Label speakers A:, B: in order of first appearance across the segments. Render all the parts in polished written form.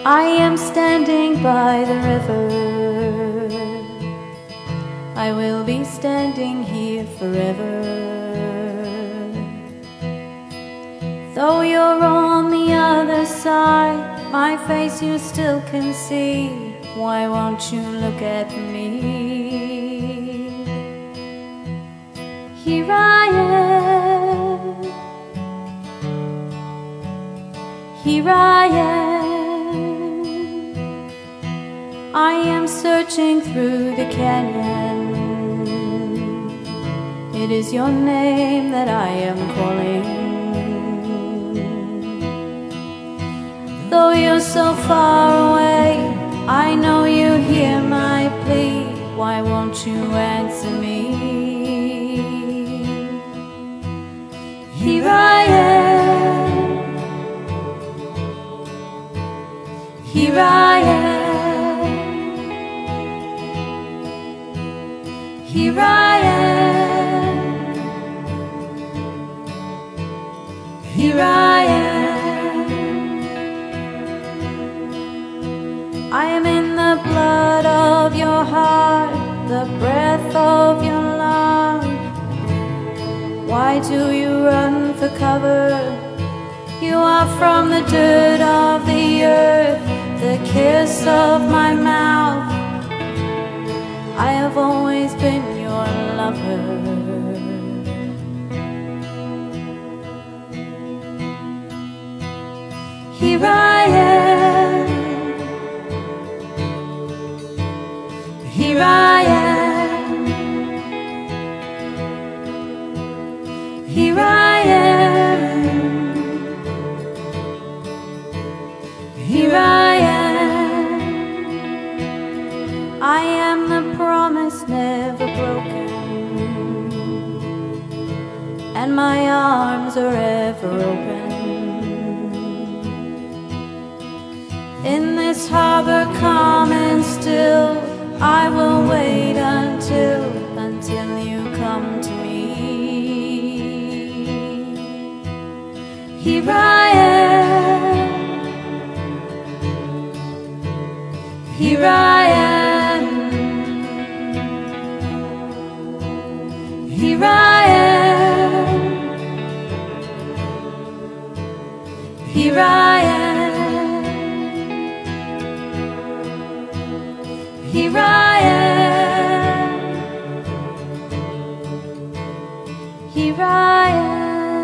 A: I am standing by the river. I will be standing here forever. Though you're on the other side, my face you still can see. Why won't you look at me? Here I am. Here I am. I am searching through the canyon. It is your name that I am calling. Though you're so far away, I know you hear my plea. Why won't you answer me? Here I am. Here I am. Here I am. Here I am. I am in the blood of your heart, the breath of your lungs. Why do you run for cover? You are from the dirt of the earth, the kiss of my mouth. I have always been your lover. Here I am. Here I am. Here I am. Here I am. I am the promise never broken, and my arms are ever open. In this harbor calm and still, I will wait until you come to me. Here I am. Here I am. Here I am. Here I am. Here I am. Here I am.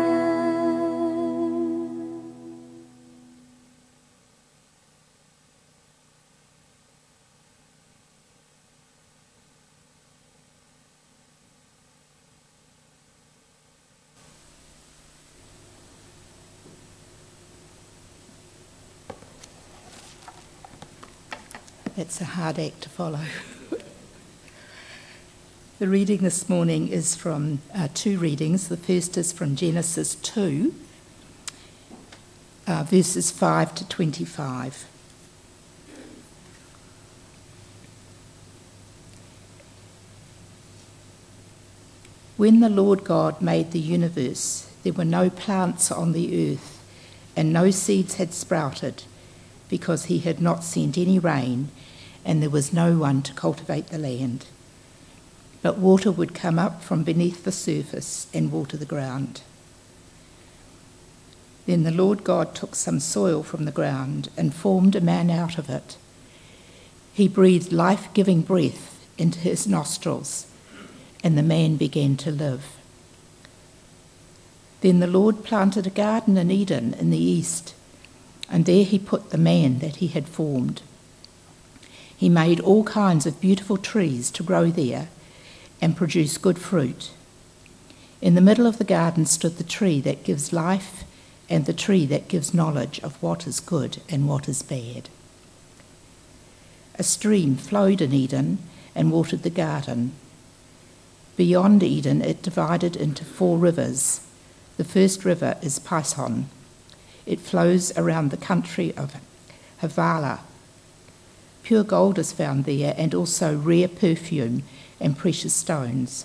B: It's a hard act to follow. The reading this morning is from two readings. The first is from Genesis 2, verses 5 to 25. When the Lord God made the universe, there were no plants on the earth, and no seeds had sprouted, because he had not sent any rain, and there was no one to cultivate the land. But water would come up from beneath the surface and water the ground. Then the Lord God took some soil from the ground and formed a man out of it. He breathed life-giving breath into his nostrils, and the man began to live. Then the Lord planted a garden in Eden in the east, and there he put the man that he had formed. He made all kinds of beautiful trees to grow there and produce good fruit. In the middle of the garden stood the tree that gives life and the tree that gives knowledge of what is good and what is bad. A stream flowed in Eden and watered the garden. Beyond Eden, it divided into 4 rivers. The first river is Pison. It flows around the country of Havilah. Pure gold is found there, and also rare perfume and precious stones.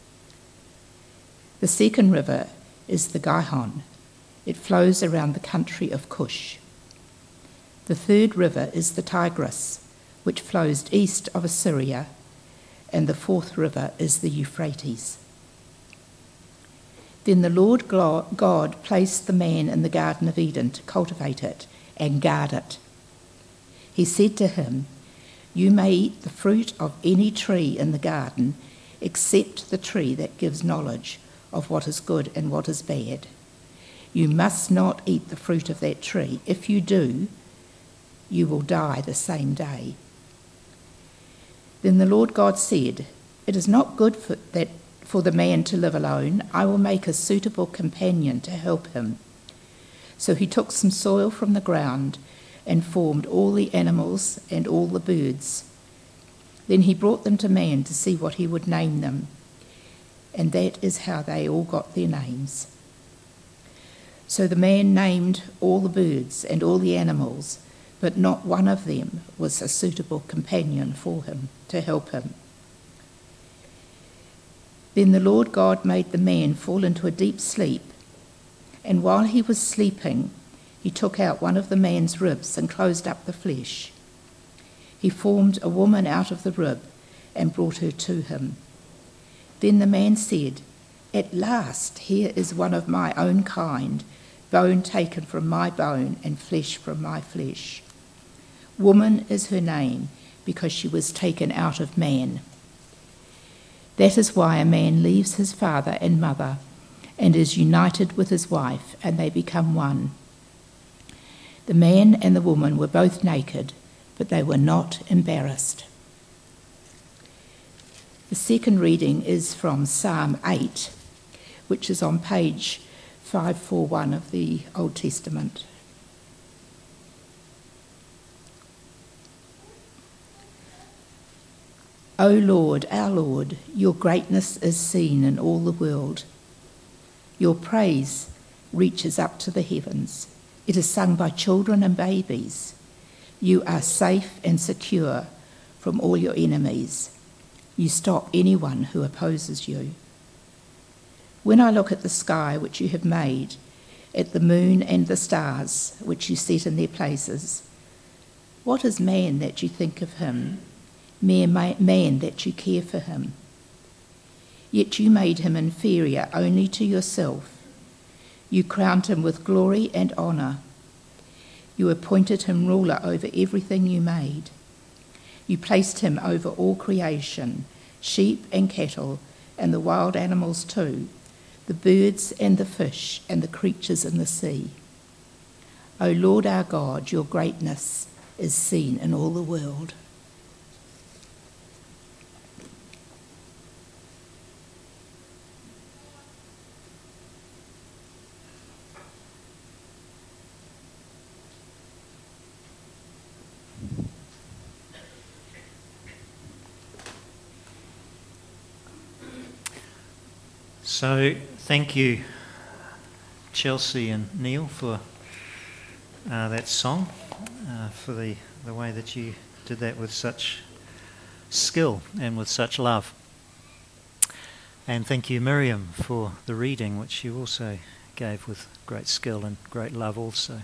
B: The second river is the Gihon. It flows around the country of Cush. The third river is the Tigris, which flows east of Assyria, and the fourth river is the Euphrates. Then the Lord God placed the man in the Garden of Eden to cultivate it and guard it. He said to him, "You may eat the fruit of any tree in the garden, except the tree that gives knowledge of what is good and what is bad. You must not eat the fruit of that tree. If you do, you will die the same day." Then the Lord God said, "It is not good for the man to live alone. I will make a suitable companion to help him." So he took some soil from the ground and formed all the animals and all the birds. Then he brought them to man to see what he would name them. And that is how they all got their names. So the man named all the birds and all the animals, but not one of them was a suitable companion for him to help him. Then the Lord God made the man fall into a deep sleep, and while he was sleeping, he took out one of the man's ribs and closed up the flesh. He formed a woman out of the rib and brought her to him. Then the man said, "At last, here is one of my own kind, bone taken from my bone and flesh from my flesh. Woman is her name, because she was taken out of man. That is why a man leaves his father and mother and is united with his wife, and they become one. The man and the woman were both naked, but they were not embarrassed." The second reading is from Psalm 8, which is on page 541 of the Old Testament. O Lord, our Lord, your greatness is seen in all the world. Your praise reaches up to the heavens. It is sung by children and babies. You are safe and secure from all your enemies. You stop anyone who opposes you. When I look at the sky which you have made, at the moon and the stars which you set in their places, what is man that you think of him? Mere man that you care for him. Yet you made him inferior only to yourself. You crowned him with glory and honour. You appointed him ruler over everything you made. You placed him over all creation, sheep and cattle, and the wild animals too, the birds and the fish and the creatures in the sea. O Lord our God, your greatness is seen in all the world.
C: So thank you, Chelsea and Neil, for that song, for the way that you did that with such skill and with such love. And thank you, Miriam, for the reading, which you also gave with great skill and great love also.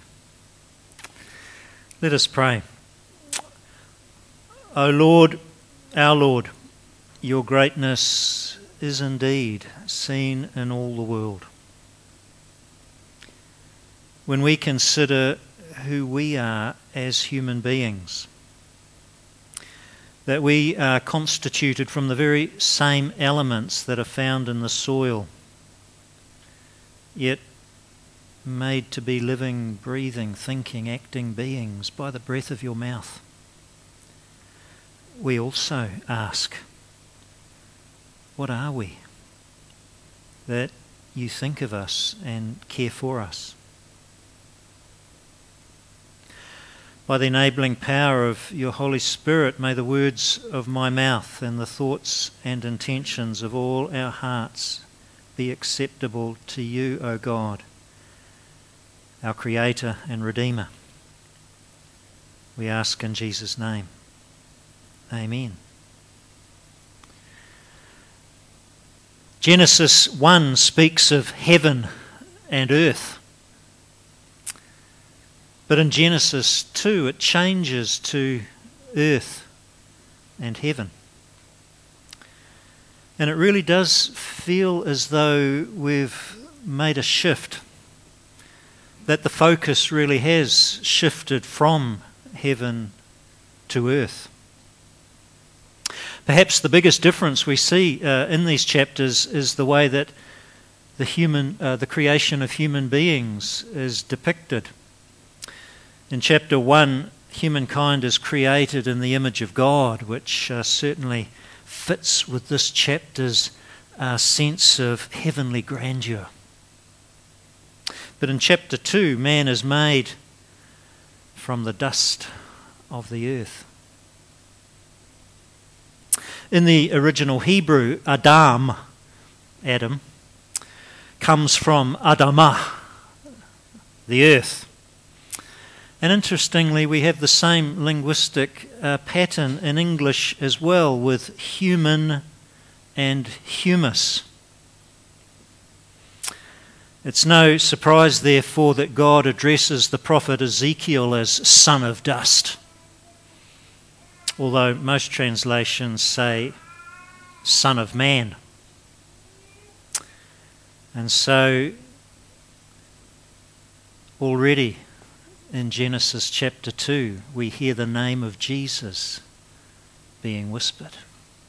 C: Let us pray. O Lord, our Lord, your greatness is indeed seen in all the world. When we consider who we are as human beings, that we are constituted from the very same elements that are found in the soil, yet made to be living, breathing, thinking, acting beings by the breath of your mouth, we also ask, what are we that you think of us and care for us? By the enabling power of your Holy Spirit, may the words of my mouth and the thoughts and intentions of all our hearts be acceptable to you, O God, our Creator and Redeemer. We ask in Jesus' name. Amen. Genesis 1 speaks of heaven and earth. But in Genesis 2, it changes to earth and heaven. And it really does feel as though we've made a shift, that the focus really has shifted from heaven to earth. Perhaps the biggest difference we see in these chapters is the way that the creation of human beings is depicted. In chapter 1, humankind is created in the image of God, which certainly fits with this chapter's sense of heavenly grandeur. But in chapter 2, man is made from the dust of the earth. In the original Hebrew, Adam, comes from Adamah, the earth. And interestingly, we have the same linguistic pattern in English as well, with human and humus. It's no surprise, therefore, that God addresses the prophet Ezekiel as son of dust, although most translations say son of man. And so already in Genesis chapter 2, we hear the name of Jesus being whispered.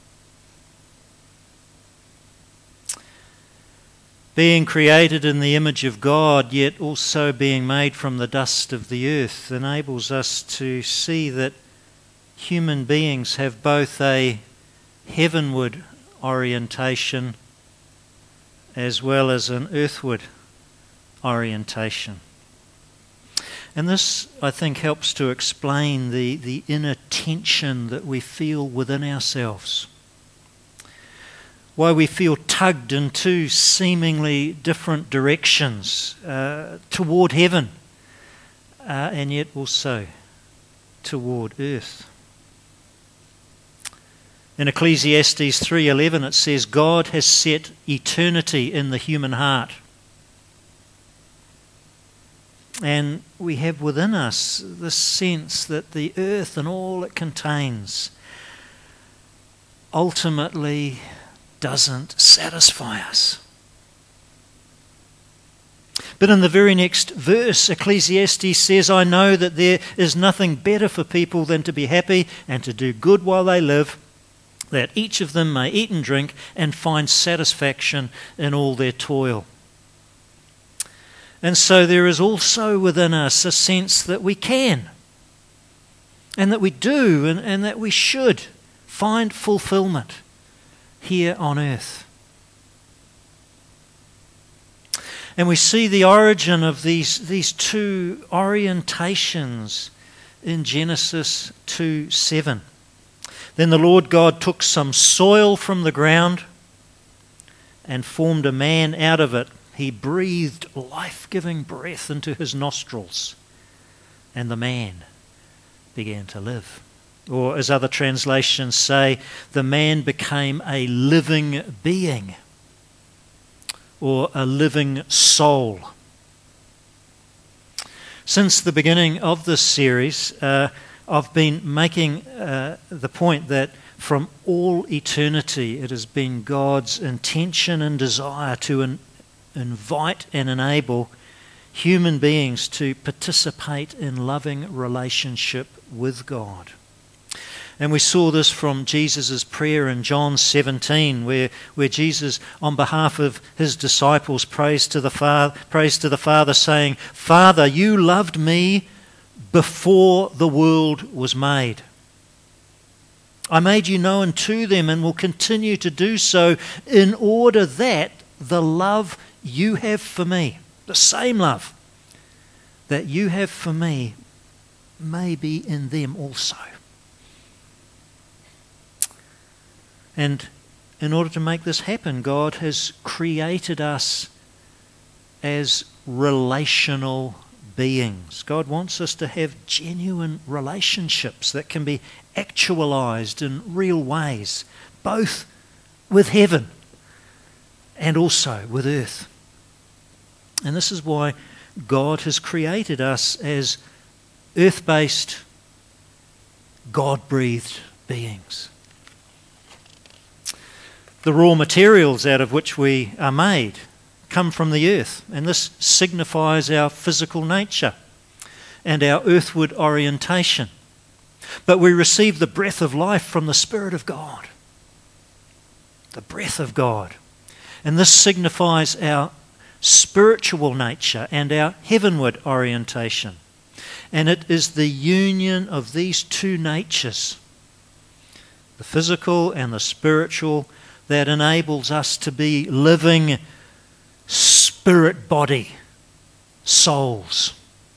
C: Being created in the image of God, yet also being made from the dust of the earth, enables us to see that human beings have both a heavenward orientation as well as an earthward orientation. And this, I think, helps to explain the inner tension that we feel within ourselves. Why we feel tugged in two seemingly different directions, toward heaven, and yet also toward earth. In Ecclesiastes 3:11 it says, God has set eternity in the human heart. And we have within us this sense that the earth and all it contains ultimately doesn't satisfy us. But in the very next verse, Ecclesiastes says, I know that there is nothing better for people than to be happy and to do good while they live, that each of them may eat and drink and find satisfaction in all their toil. And so there is also within us a sense that we can, and that we do, and that we should find fulfillment here on earth. And we see the origin of these two orientations in Genesis 2:7. Then the Lord God took some soil from the ground and formed a man out of it. He breathed life-giving breath into his nostrils, and the man began to live. Or as other translations say, the man became a living being, or a living soul. Since the beginning of this series, I've been making the point that from all eternity it has been God's intention and desire to invite and enable human beings to participate in loving relationship with God. And we saw this from Jesus' prayer in John 17, where Jesus, on behalf of his disciples, prays to the Father, saying, Father, you loved me before the world was made. I made you known to them and will continue to do so in order that the love you have for me, the same love that you have for me, may be in them also. And in order to make this happen, God has created us as relational beings. God wants us to have genuine relationships that can be actualized in real ways, both with heaven and also with earth. And this is why God has created us as earth-based, God-breathed beings. The raw materials out of which we are made come from the earth, and this signifies our physical nature and our earthward orientation. But we receive the breath of life from the Spirit of God. The breath of God. And this signifies our spiritual nature and our heavenward orientation. And it is the union of these two natures, the physical and the spiritual, that enables us to be living spirit-body souls.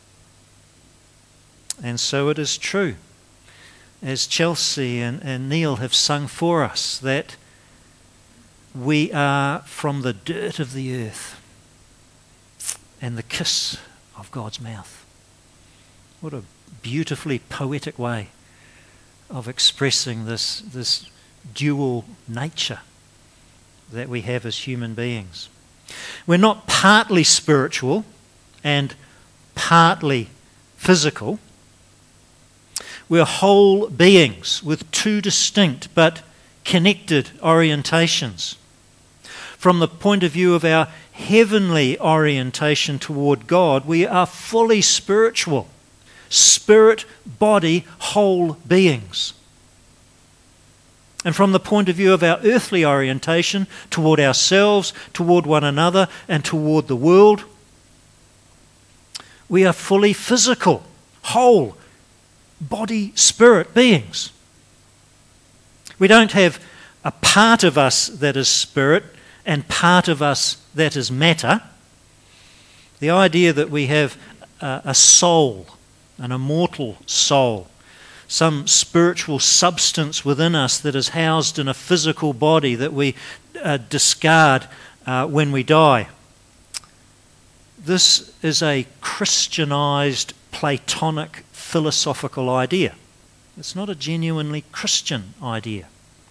C: And so it is true, as Chelsea and Neil have sung for us, that we are from the dirt of the earth and the kiss of God's mouth. What a beautifully poetic way of expressing this dual nature that we have as human beings. We're not partly spiritual and partly physical. We're whole beings with two distinct but connected orientations. From the point of view of our heavenly orientation toward God, we are fully spiritual, spirit, body, whole beings. And from the point of view of our earthly orientation toward ourselves, toward one another, and toward the world, we are fully physical, whole, body, spirit beings. We don't have a part of us that is spirit and part of us that is matter. The idea that we have a soul, an immortal soul, some spiritual substance within us that is housed in a physical body that we discard when we die. This is a Christianized, Platonic, philosophical idea. It's not a genuinely Christian idea.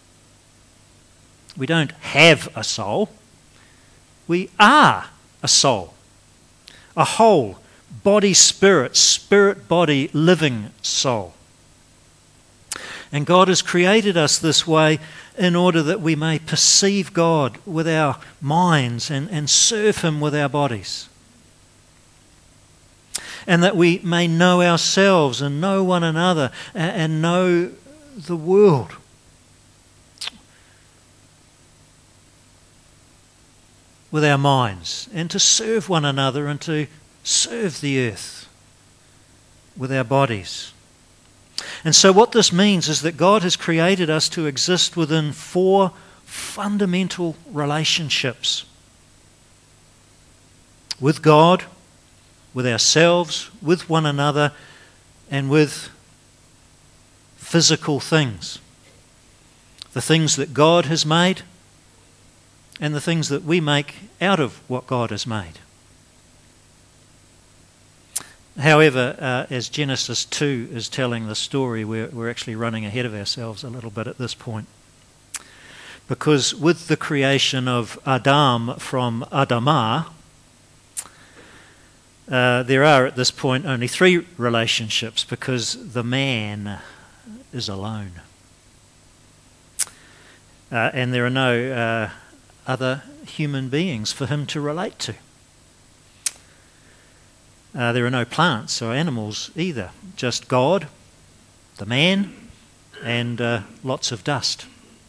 C: We don't have a soul. We are a soul. A whole, body-spirit, spirit-body, living soul. And God has created us this way in order that we may perceive God with our minds and serve Him with our bodies. And that we may know ourselves and know one another and know the world. With our minds, and to serve one another and to serve the earth with our bodies. And so what this means is that God has created us to exist within 4 fundamental relationships. With God, with ourselves, with one another, and with physical things. The things that God has made and the things that we make out of what God has made. However, as Genesis 2 is telling the story, we're actually running ahead of ourselves a little bit at this point. Because with the creation of Adam from Adamah, there are at this point only 3 relationships because the man is alone. And there are no other human beings for him to relate to. There are no plants or animals either, just God, the man, and lots of dust.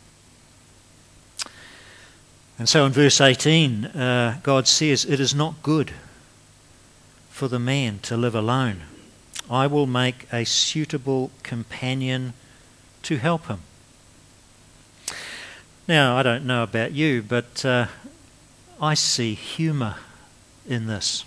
C: And so in verse 18, God says, "It is not good for the man to live alone. I will make a suitable companion to help him." Now, I don't know about you, but I see humour in this.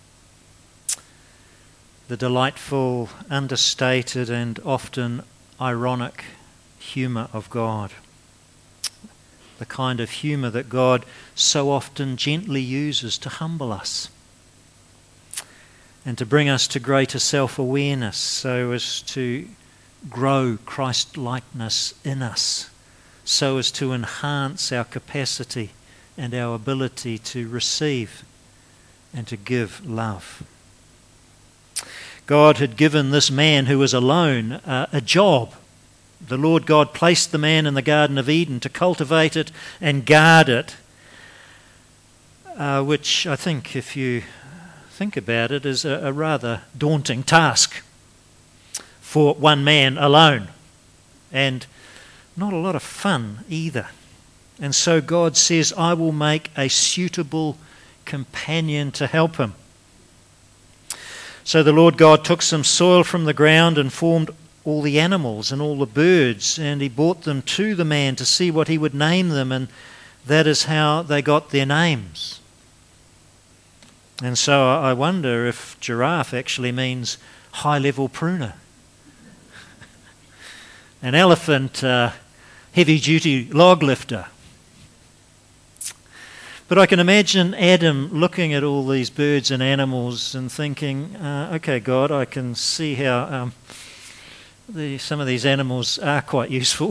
C: The delightful, understated, and often ironic humour of God. The kind of humour that God so often gently uses to humble us and to bring us to greater self-awareness so as to grow Christ-likeness in us, so as to enhance our capacity and our ability to receive and to give love. God had given this man who was alone a job. The Lord God placed the man in the Garden of Eden to cultivate it and guard it, which I think, if you think about it, is a rather daunting task for one man alone, and not a lot of fun either. And so God says, I will make a suitable companion to help him. So the Lord God took some soil from the ground and formed all the animals and all the birds, and he brought them to the man to see what he would name them, and that is how they got their names. And so I wonder if giraffe actually means high-level pruner. An elephant, heavy-duty log lifter. But I can imagine Adam looking at all these birds and animals and thinking, okay, God, I can see how some of these animals are quite useful.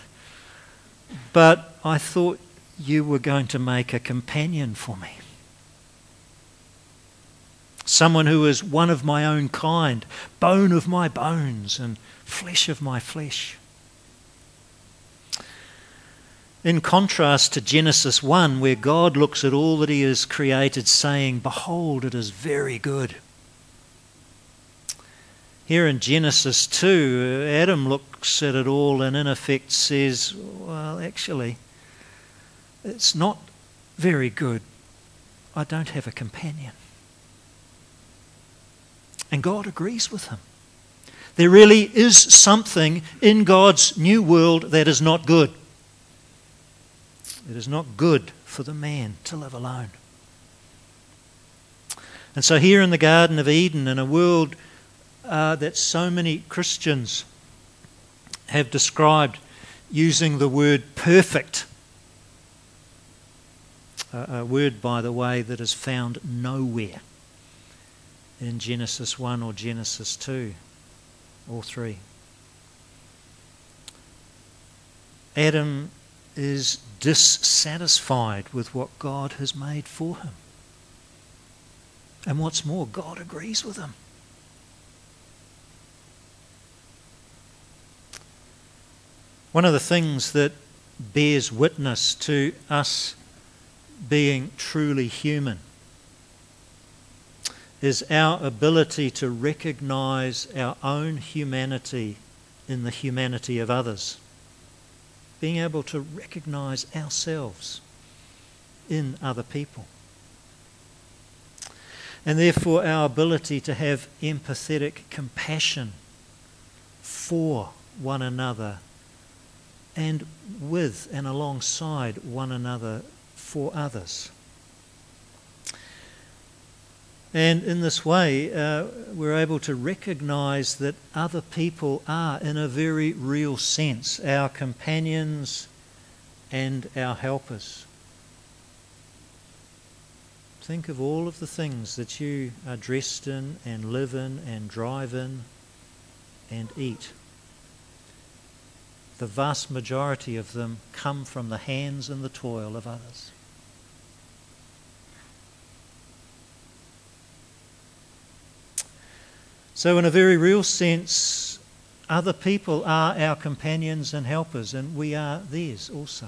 C: But I thought you were going to make a companion for me. Someone who is one of my own kind, bone of my bones and flesh of my flesh. In contrast to Genesis 1, where God looks at all that he has created saying, behold, it is very good. Here in Genesis 2, Adam looks at it all and in effect says, well, actually, it's not very good. I don't have a companion. And God agrees with him. There really is something in God's new world that is not good. It is not good for the man to live alone. And so here in the Garden of Eden, in a world that so many Christians have described using the word perfect, a word, by the way, that is found nowhere in Genesis 1 or Genesis 2 or 3. Adam is dissatisfied with what God has made for him. And what's more, God agrees with him. One of the things that bears witness to us being truly human is our ability to recognise our own humanity in the humanity of others. Being able to recognise ourselves in other people. And therefore our ability to have empathetic compassion for one another and with and alongside one another for others. And in this way, we're able to recognise that other people are, in a very real sense, our companions and our helpers. Think of all of the things that you are dressed in and live in and drive in and eat. The vast majority of them come from the hands and the toil of others. So in a very real sense, other people are our companions and helpers, and we are theirs also.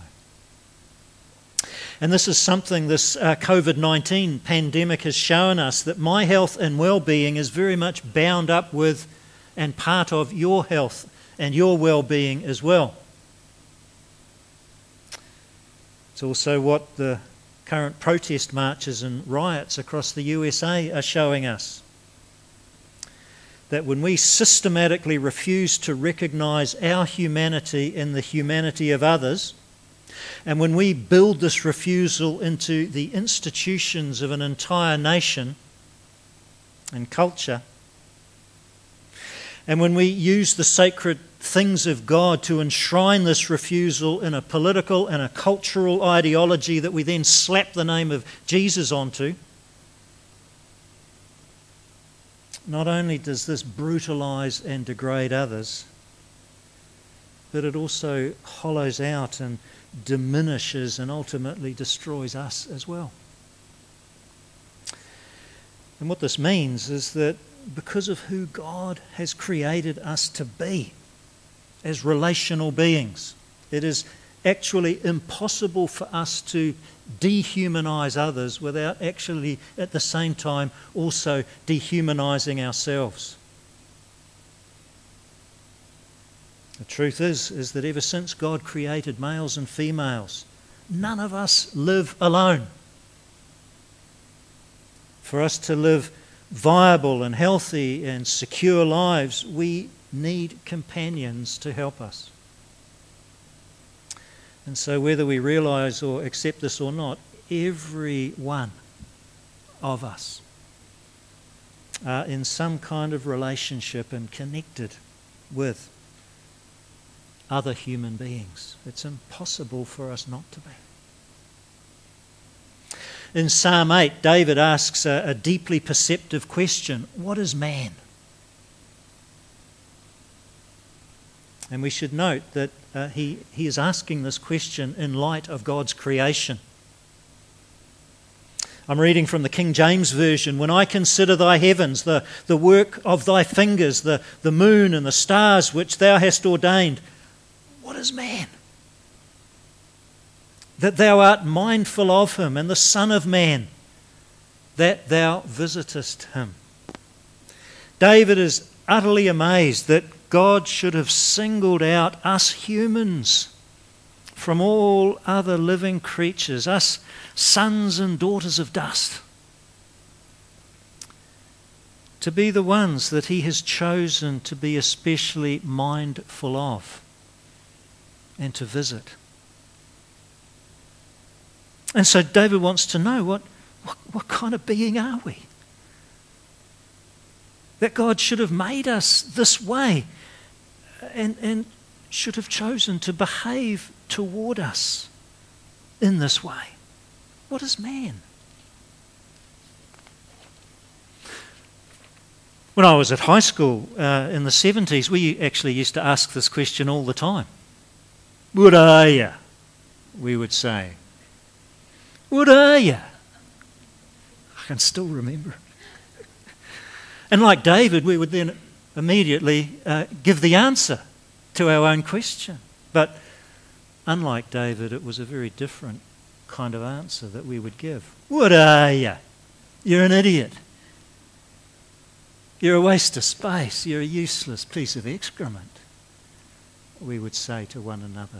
C: And this is something this COVID-19 pandemic has shown us, that my health and well-being is very much bound up with and part of your health and your well-being as well. It's also what the current protest marches and riots across the USA are showing us. That when we systematically refuse to recognise our humanity in the humanity of others, and when we build this refusal into the institutions of an entire nation and culture, and when we use the sacred things of God to enshrine this refusal in a political and a cultural ideology that we then slap the name of Jesus onto, not only does this brutalise and degrade others, but it also hollows out and diminishes and ultimately destroys us as well. And what this means is that because of who God has created us to be as relational beings. It is actually impossible for us to dehumanize others without actually at the same time also dehumanizing ourselves. The truth is that ever since God created males and females, none of us live alone. For us to live viable and healthy and secure lives, we need companions to help us. And so whether we realise or accept this or not, every one of us are in some kind of relationship and connected with other human beings. It's impossible for us not to be. In Psalm 8, David asks a deeply perceptive question: what is man? And we should note that he is asking this question in light of God's creation. I'm reading from the King James Version. When I consider thy heavens, the work of thy fingers, the moon and the stars which thou hast ordained, what is man? That thou art mindful of him, and the Son of Man, that thou visitest him. David is utterly amazed that God should have singled out us humans from all other living creatures, us sons and daughters of dust, to be the ones that he has chosen to be especially mindful of and to visit. And so David wants to know, what kind of being are we? That God should have made us this way and should have chosen to behave toward us in this way. What is man? When I was at high school in the 70s, we actually used to ask this question all the time. What are you? We would say. What are you? I can still remember. And like David, we would then immediately give the answer to our own question. But unlike David, it was a very different kind of answer that we would give. What are you? You're an idiot. You're a waste of space. You're a useless piece of excrement, we would say to one another.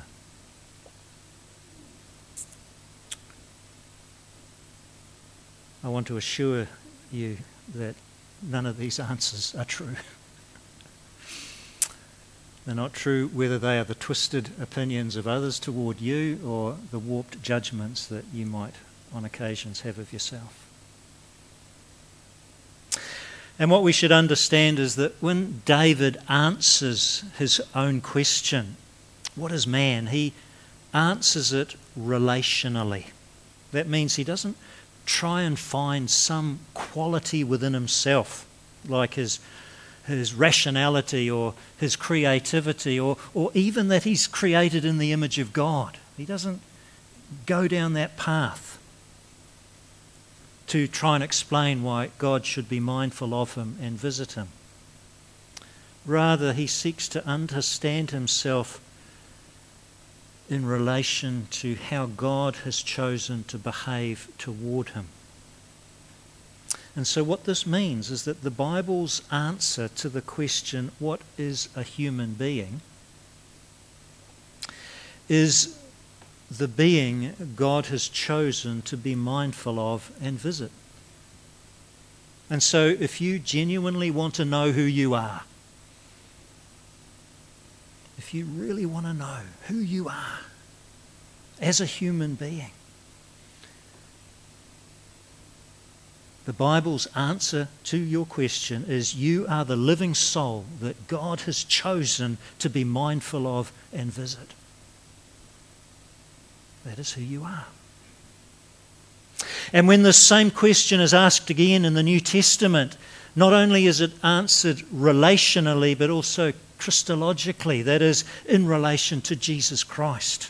C: I want to assure you that none of these answers are true. They're not true whether they are the twisted opinions of others toward you or the warped judgments that you might on occasions have of yourself. And what we should understand is that when David answers his own question, what is man? He answers it relationally. That means he doesn't try and find some quality within himself, like his rationality or his creativity or even that he's created in the image of God. He doesn't go down that path to try and explain why God should be mindful of him and visit him. Rather, he seeks to understand himself in relation to how God has chosen to behave toward him. And so what this means is that the Bible's answer to the question, what is a human being, is the being God has chosen to be mindful of and visit. And so if you genuinely want to know who you are, if you really want to know who you are as a human being, the Bible's answer to your question is you are the living soul that God has chosen to be mindful of and visit. That is who you are. And when this same question is asked again in the New Testament, not only is it answered relationally but also Christologically, that is, in relation to Jesus Christ.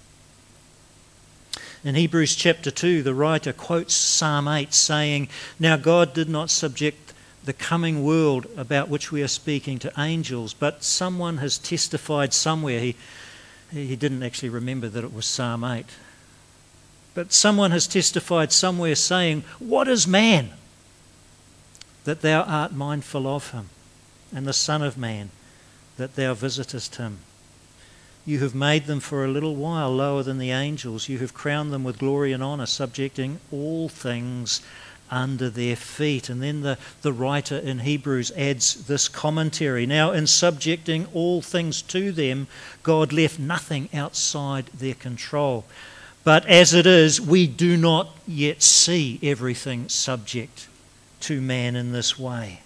C: In Hebrews chapter 2, the writer quotes Psalm 8 saying, "Now God did not subject the coming world about which we are speaking to angels, but someone has testified somewhere, he didn't actually remember that it was Psalm 8, but someone has testified somewhere saying, "What is man, that thou art mindful of him, and the Son of Man, that thou visitest him? You have made them for a little while lower than the angels. You have crowned them with glory and honour, subjecting all things under their feet." And then the writer in Hebrews adds this commentary. Now, in subjecting all things to them, God left nothing outside their control. But as it is, we do not yet see everything subject to man in this way.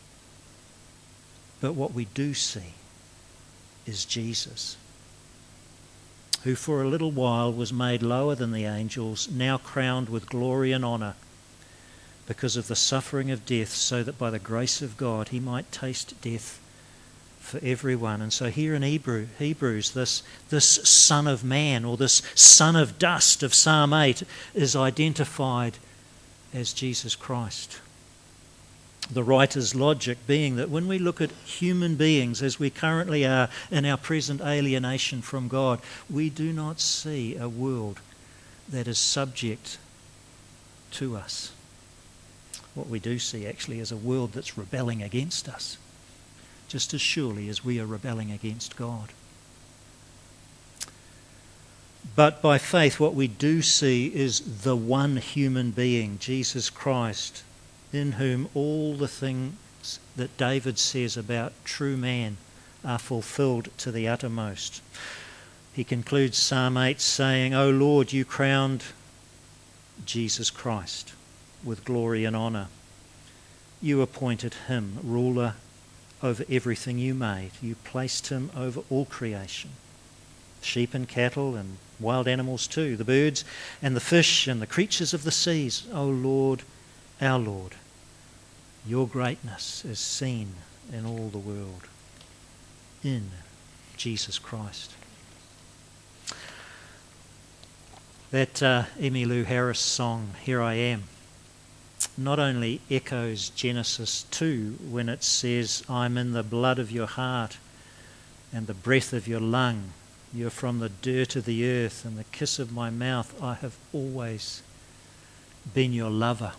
C: But what we do see is Jesus, who for a little while was made lower than the angels, now crowned with glory and honour because of the suffering of death, so that by the grace of God he might taste death for everyone. And so here in Hebrews, this Son of Man, or this Son of Dust of Psalm 8, is identified as Jesus Christ. The writer's logic being that when we look at human beings as we currently are in our present alienation from God, we do not see a world that is subject to us. What we do see actually is a world that's rebelling against us, just as surely as we are rebelling against God. But by faith, what we do see is the one human being, Jesus Christ, in whom all the things that David says about true man are fulfilled to the uttermost. He concludes Psalm 8 saying, "O Lord, you crowned Jesus Christ with glory and honour. You appointed him ruler over everything you made. You placed him over all creation, sheep and cattle and wild animals too, the birds and the fish and the creatures of the seas. O Lord, our Lord, your greatness is seen in all the world, in Jesus Christ." That Emmylou Harris song, "Here I Am," not only echoes Genesis 2 when it says, "I'm in the blood of your heart and the breath of your lung. You're from the dirt of the earth and the kiss of my mouth. I have always been your lover."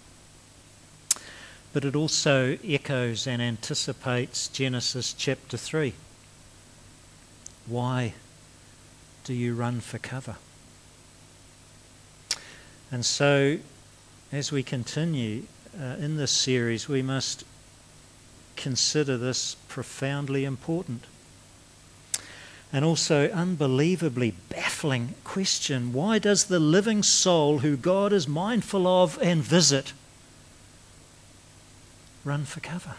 C: But it also echoes and anticipates Genesis chapter 3. "Why do you run for cover?" And so, as we continue in this series, we must consider this profoundly important and also unbelievably baffling question. Why does the living soul who God is mindful of and visit run for cover?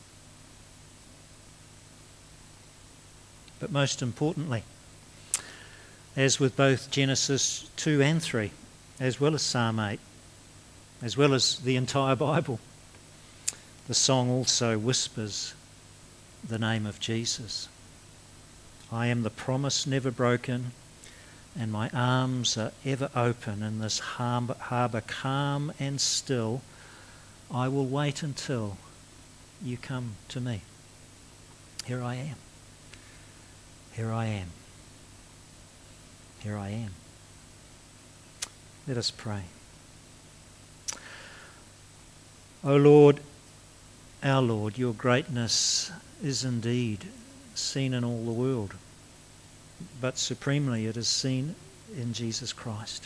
C: But most importantly, as with both Genesis 2 and 3, as well as Psalm 8, as well as the entire Bible, the song also whispers the name of Jesus. "I am the promise never broken, and my arms are ever open in this harbour calm and still. I will wait until you come to me. Here I am. Here I am. Here I am." Let us pray. O Lord, our Lord, your greatness is indeed seen in all the world, but supremely it is seen in Jesus Christ.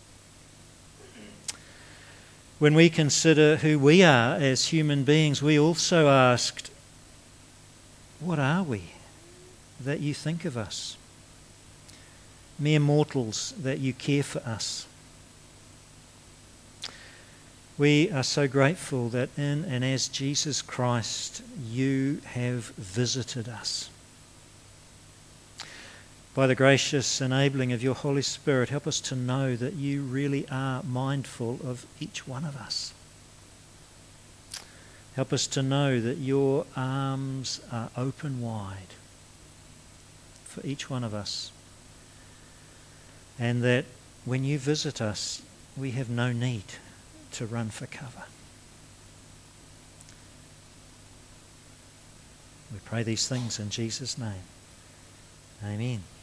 C: When we consider who we are as human beings, we also asked, what are we that you think of us? Mere mortals that you care for us. We are so grateful that in and as Jesus Christ, you have visited us. By the gracious enabling of your Holy Spirit, help us to know that you really are mindful of each one of us. Help us to know that your arms are open wide for each one of us, and that when you visit us, we have no need to run for cover. We pray these things in Jesus' name. Amen.